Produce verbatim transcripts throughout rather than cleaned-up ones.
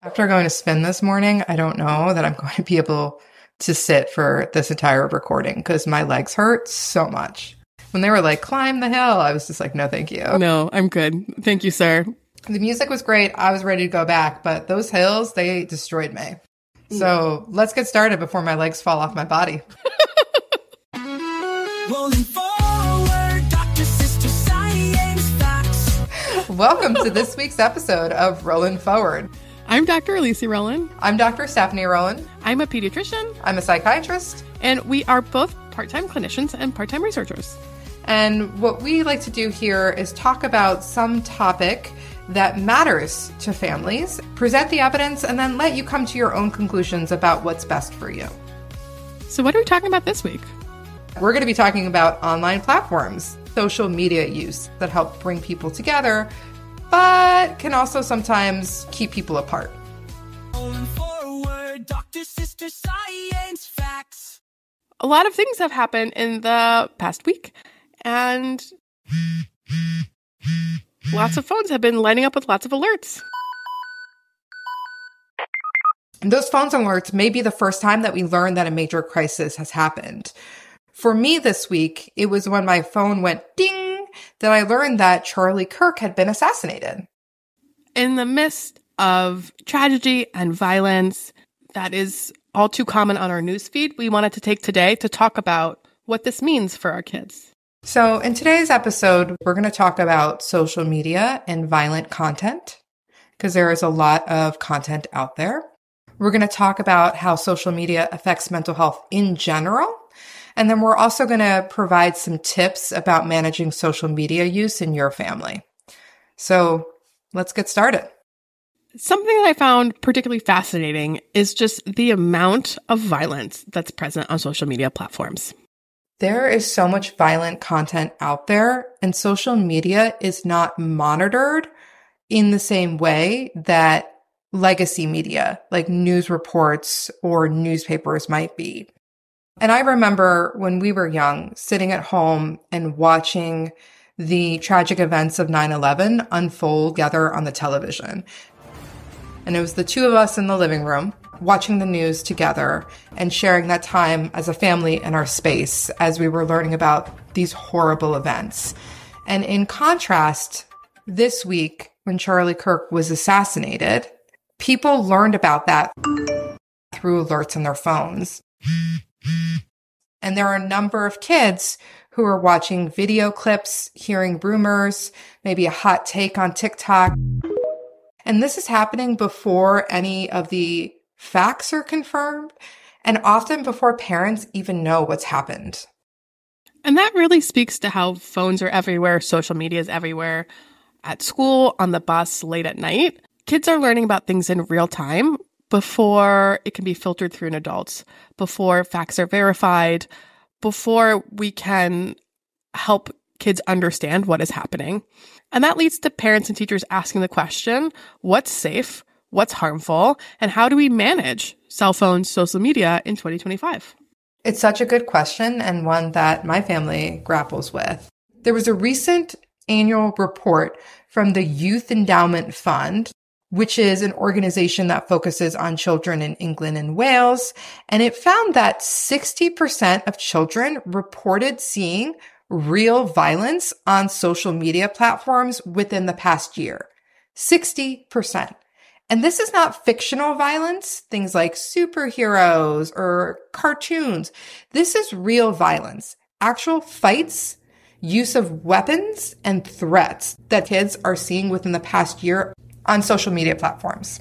After going to spin this morning, I don't know that I'm going to be able to sit for this entire recording because my legs hurt so much. When they were like, climb the hill, I was just like, no, thank you. No, I'm good. Thank you, sir. The music was great. I was ready to go back, but those hills, they destroyed me. So let's get started before my legs fall off my body. Rolling forward, Doctor Sister Science Facts. Welcome to this week's episode of Rolling Forward. I'm Doctor Elise Rowland. I'm Doctor Stephanie Rowland. I'm a pediatrician. I'm a psychiatrist. And we are both part-time clinicians and part-time researchers. And what we like to do here is talk about some topic that matters to families, present the evidence, and then let you come to your own conclusions about what's best for you. So what are we talking about this week? We're going to be talking about online platforms, social media use that help bring people together, but can also sometimes keep people apart. Forward, Doctor Sister Science Facts. A lot of things have happened in the past week, and lots of phones have been lighting up with lots of alerts. And those phones alerts may be the first time that we learn that a major crisis has happened. For me this week, it was when my phone went ding that I learned that Charlie Kirk had been assassinated. In the midst of tragedy and violence that is all too common on our newsfeed, we wanted to take today to talk about what this means for our kids. So in today's episode, we're going to talk about social media and violent content, because there is a lot of content out there. We're going to talk about how social media affects mental health in general. And then we're also going to provide some tips about managing social media use in your family. So let's get started. Something that I found particularly fascinating is just the amount of violence that's present on social media platforms. There is so much violent content out there, and social media is not monitored in the same way that legacy media, like news reports or newspapers, might be. And I remember when we were young, sitting at home and watching the tragic events of nine eleven unfold together on the television. And it was the two of us in the living room watching the news together and sharing that time as a family in our space as we were learning about these horrible events. And in contrast, this week, when Charlie Kirk was assassinated, people learned about that through alerts on their phones. And there are a number of kids who are watching video clips, hearing rumors, maybe a hot take on TikTok. And this is happening before any of the facts are confirmed, and often before parents even know what's happened. And that really speaks to how phones are everywhere, social media is everywhere, at school, on the bus, late at night. Kids are learning about things in real time before it can be filtered through an adult, before facts are verified, before we can help kids understand what is happening. And that leads to parents and teachers asking the question, what's safe, what's harmful, and how do we manage cell phones, social media in twenty twenty-five? It's such a good question, and one that my family grapples with. There was a recent annual report from the Youth Endowment Fund, which is an organization that focuses on children in England and Wales. And it found that sixty percent of children reported seeing real violence on social media platforms within the past year. sixty percent. And this is not fictional violence, things like superheroes or cartoons. This is real violence, actual fights, use of weapons, and threats that kids are seeing within the past year on social media platforms.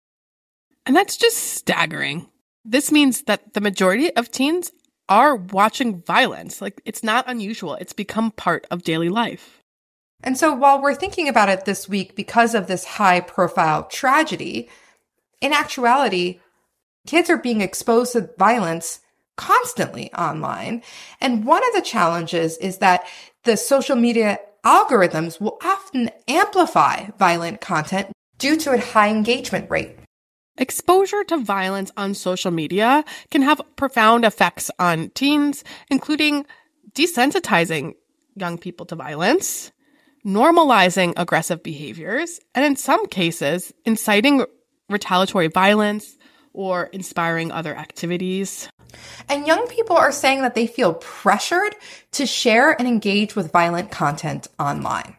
And that's just staggering. This means that the majority of teens are watching violence. Like, it's not unusual. It's become part of daily life. And so while we're thinking about it this week because of this high-profile tragedy, in actuality, kids are being exposed to violence constantly online. And one of the challenges is that the social media algorithms will often amplify violent content due to a high engagement rate. Exposure to violence on social media can have profound effects on teens, including desensitizing young people to violence, normalizing aggressive behaviors, and in some cases, inciting retaliatory violence or inspiring other activities. And young people are saying that they feel pressured to share and engage with violent content online.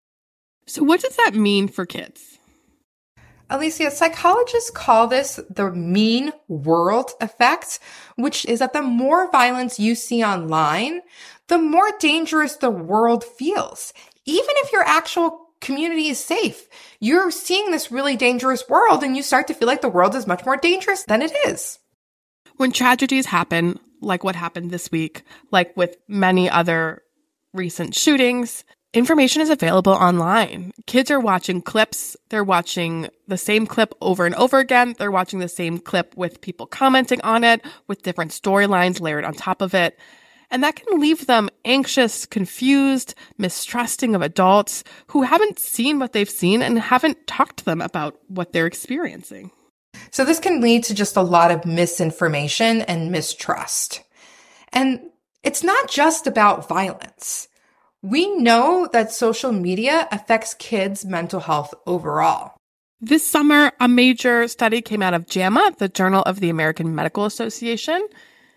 So what does that mean for kids? Alicia, psychologists call this the mean world effect, which is that the more violence you see online, the more dangerous the world feels. Even if your actual community is safe, you're seeing this really dangerous world and you start to feel like the world is much more dangerous than it is. When tragedies happen, like what happened this week, like with many other recent shootings, information is available online. Kids are watching clips. They're watching the same clip over and over again. They're watching the same clip with people commenting on it, with different storylines layered on top of it. And that can leave them anxious, confused, mistrusting of adults who haven't seen what they've seen and haven't talked to them about what they're experiencing. So this can lead to just a lot of misinformation and mistrust. And it's not just about violence. We know that social media affects kids' mental health overall. This summer, a major study came out of JAMA, the Journal of the American Medical Association,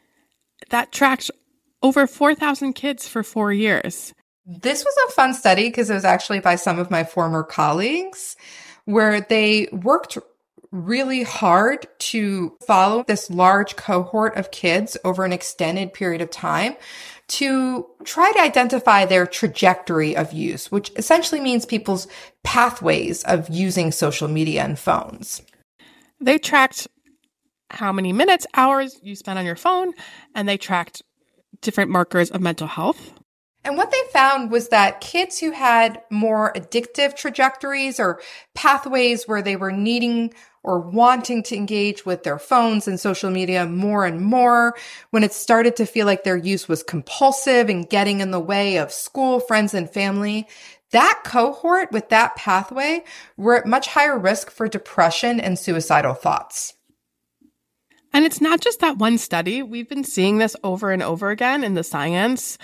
that tracked over four thousand kids for four years. This was a fun study because it was actually by some of my former colleagues, where they worked really hard to follow this large cohort of kids over an extended period of time to try to identify their trajectory of use, which essentially means people's pathways of using social media and phones. They tracked how many minutes, hours you spent on your phone, and they tracked different markers of mental health. And what they found was that kids who had more addictive trajectories or pathways where they were needing or wanting to engage with their phones and social media more and more, when it started to feel like their use was compulsive and getting in the way of school, friends, and family, that cohort with that pathway were at much higher risk for depression and suicidal thoughts. And it's not just that one study. We've been seeing this over and over again in the science.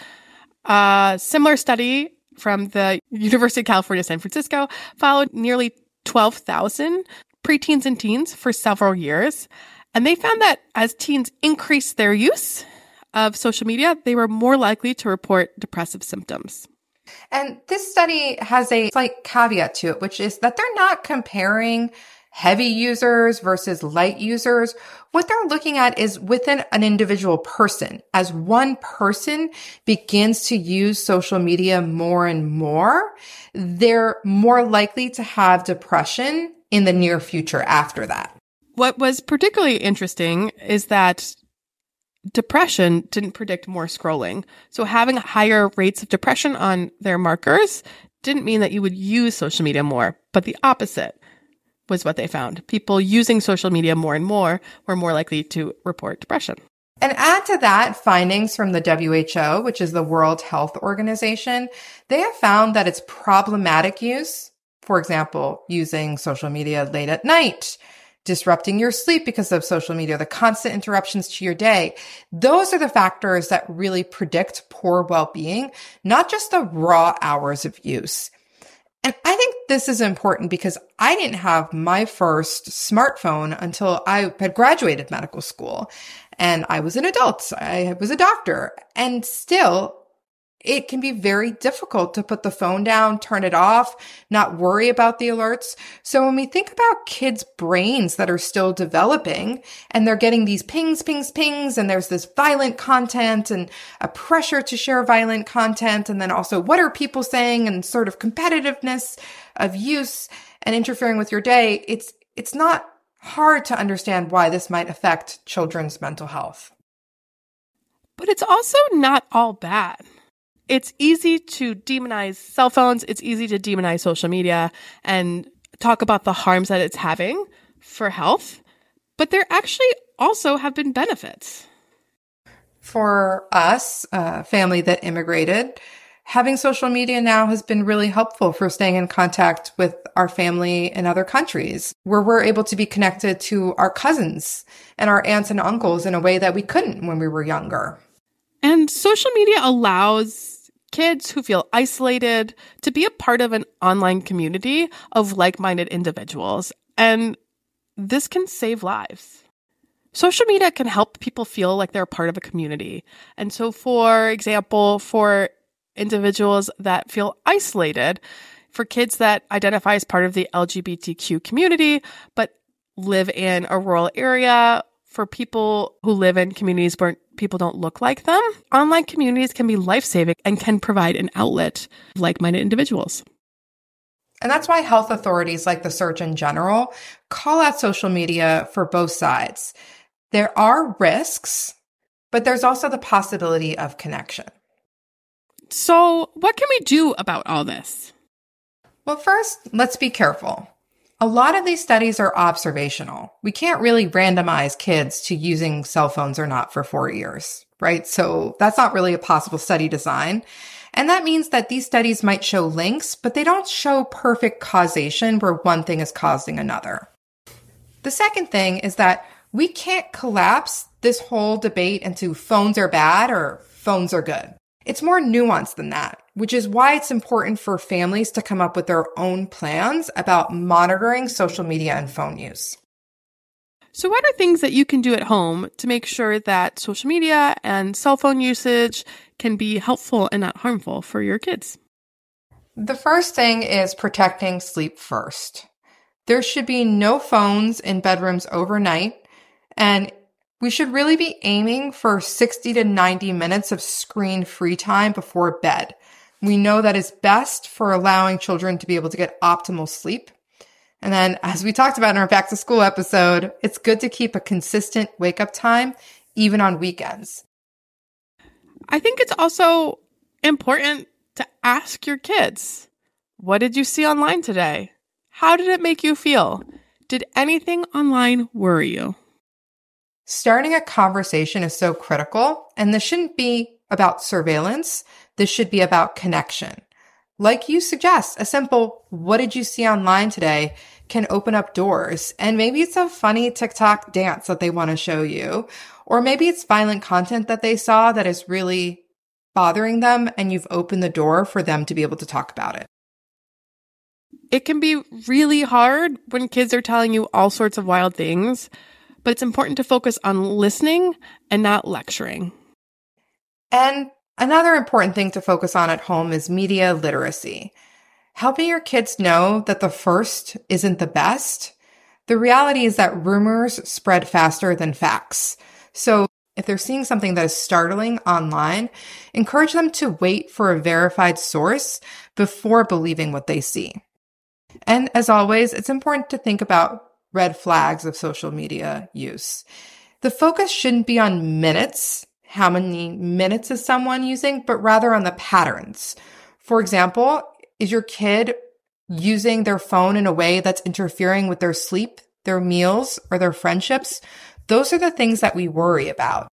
A similar study from the University of California, San Francisco followed nearly twelve thousand preteens and teens for several years. And they found that as teens increased their use of social media, they were more likely to report depressive symptoms. And this study has a slight caveat to it, which is that they're not comparing heavy users versus light users. What they're looking at is within an individual person. As one person begins to use social media more and more, they're more likely to have depression in the near future after that. What was particularly interesting is that depression didn't predict more scrolling. So having higher rates of depression on their markers didn't mean that you would use social media more, but the opposite was what they found. People using social media more and more were more likely to report depression. And add to that findings from the W H O, which is the World Health Organization. They have found that it's problematic use, for example, using social media late at night, disrupting your sleep because of social media, the constant interruptions to your day. Those are the factors that really predict poor well-being, not just the raw hours of use. And I think this is important because I didn't have my first smartphone until I had graduated medical school and I was an adult. I was a doctor, and still it can be very difficult to put the phone down, turn it off, not worry about the alerts. So when we think about kids' brains that are still developing and they're getting these pings, pings, pings, and there's this violent content and a pressure to share violent content, and then also what are people saying and sort of competitiveness of use and interfering with your day, it's it's not hard to understand why this might affect children's mental health. But it's also not all bad. It's easy to demonize cell phones. It's easy to demonize social media and talk about the harms that it's having for health. But there actually also have been benefits. For us, a family that immigrated, having social media now has been really helpful for staying in contact with our family in other countries, where we're able to be connected to our cousins and our aunts and uncles in a way that we couldn't when we were younger. And social media allows kids who feel isolated to be a part of an online community of like-minded individuals. And this can save lives. Social media can help people feel like they're part of a community. And so, for example, for individuals that feel isolated, for kids that identify as part of the L G B T Q community, but live in a rural area, for people who live in communities where people don't look like them, online communities can be life-saving and can provide an outlet for like-minded individuals. And that's why health authorities like the Surgeon General call out social media for both sides. There are risks, but there's also the possibility of connection. So what can we do about all this? Well, first, let's be careful. A lot of these studies are observational. We can't really randomize kids to using cell phones or not for four years, right? So that's not really a possible study design. And that means that these studies might show links, but they don't show perfect causation where one thing is causing another. The second thing is that we can't collapse this whole debate into phones are bad or phones are good. It's more nuanced than that, which is why it's important for families to come up with their own plans about monitoring social media and phone use. So what are things that you can do at home to make sure that social media and cell phone usage can be helpful and not harmful for your kids? The first thing is protecting sleep first. There should be no phones in bedrooms overnight, and we should really be aiming for sixty to ninety minutes of screen-free time before bed. We know that is best for allowing children to be able to get optimal sleep. And then, as we talked about in our back to school episode, it's good to keep a consistent wake-up time, even on weekends. I think it's also important to ask your kids, what did you see online today? How did it make you feel? Did anything online worry you? Starting a conversation is so critical, and this shouldn't be about surveillance. This should be about connection. Like you suggest, a simple, what did you see online today, can open up doors. And maybe it's a funny TikTok dance that they want to show you, or maybe it's violent content that they saw that is really bothering them, and you've opened the door for them to be able to talk about it. It can be really hard when kids are telling you all sorts of wild things, but it's important to focus on listening and not lecturing. And another important thing to focus on at home is media literacy. Helping your kids know that the first isn't the best. The reality is that rumors spread faster than facts. So if they're seeing something that is startling online, encourage them to wait for a verified source before believing what they see. And as always, it's important to think about red flags of social media use. The focus shouldn't be on minutes, how many minutes is someone using, but rather on the patterns. For example, is your kid using their phone in a way that's interfering with their sleep, their meals, or their friendships? Those are the things that we worry about.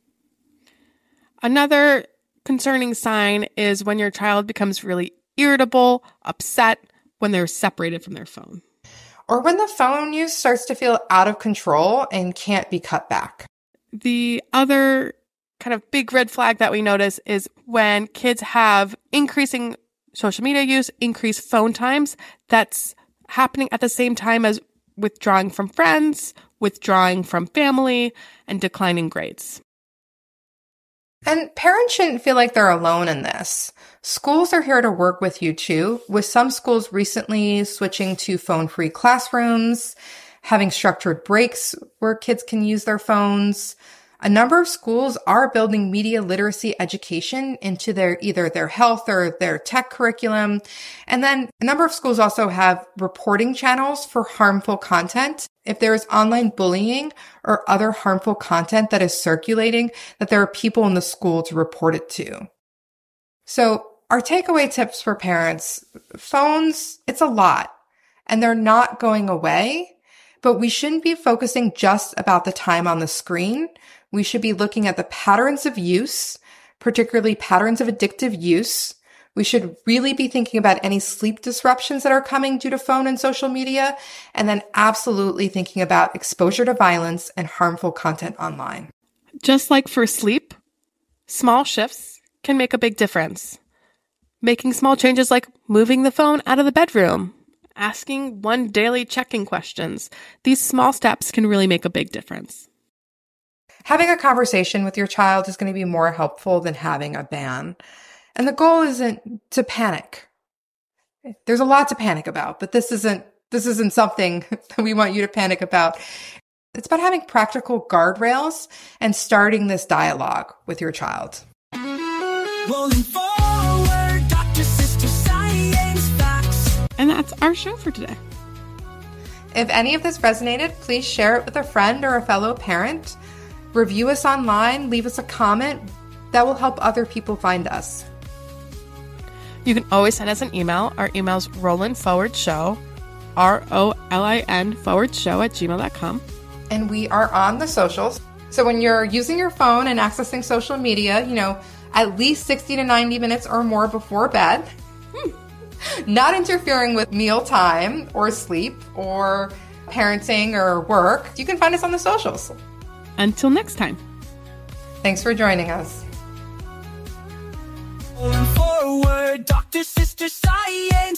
Another concerning sign is when your child becomes really irritable, upset, when they're separated from their phone. Or when the phone use starts to feel out of control and can't be cut back. The other kind of big red flag that we notice is when kids have increasing social media use, increased phone times, that's happening at the same time as withdrawing from friends, withdrawing from family, and declining grades. And parents shouldn't feel like they're alone in this. Schools are here to work with you too, with some schools recently switching to phone-free classrooms, having structured breaks where kids can use their phones. A number of schools are building media literacy education into their either their health or their tech curriculum. And then a number of schools also have reporting channels for harmful content. If there is online bullying or other harmful content that is circulating, that there are people in the school to report it to. So our takeaway tips for parents, phones, it's a lot and they're not going away, but we shouldn't be focusing just about the time on the screen. We should be looking at the patterns of use, particularly patterns of addictive use. We should really be thinking about any sleep disruptions that are coming due to phone and social media, and then absolutely thinking about exposure to violence and harmful content online. Just like for sleep, small shifts can make a big difference. Making small changes like moving the phone out of the bedroom asking one daily checking questions. These small steps can really make a big difference. Having a conversation with your child is going to be more helpful than having a ban. And the goal isn't to panic. There's a lot to panic about, but this isn't this isn't something that we want you to panic about. It's about having practical guardrails and starting this dialogue with your child. Rolling forward, doctor, sister, science, facts. And that's our show for today. If any of this resonated, please share it with a friend or a fellow parent. Review us online, leave us a comment. That will help other people find us. You can always send us an email. Our email's Rollin Forward Show, R O L I N forward show at gmail dot com. And we are on the socials. So when you're using your phone and accessing social media, you know, at least sixty to ninety minutes or more before bed, hmm. not interfering with mealtime or sleep or parenting or work, you can find us on the socials. Until next time. Thanks for joining us. Rolling forward, doctor, sister, science.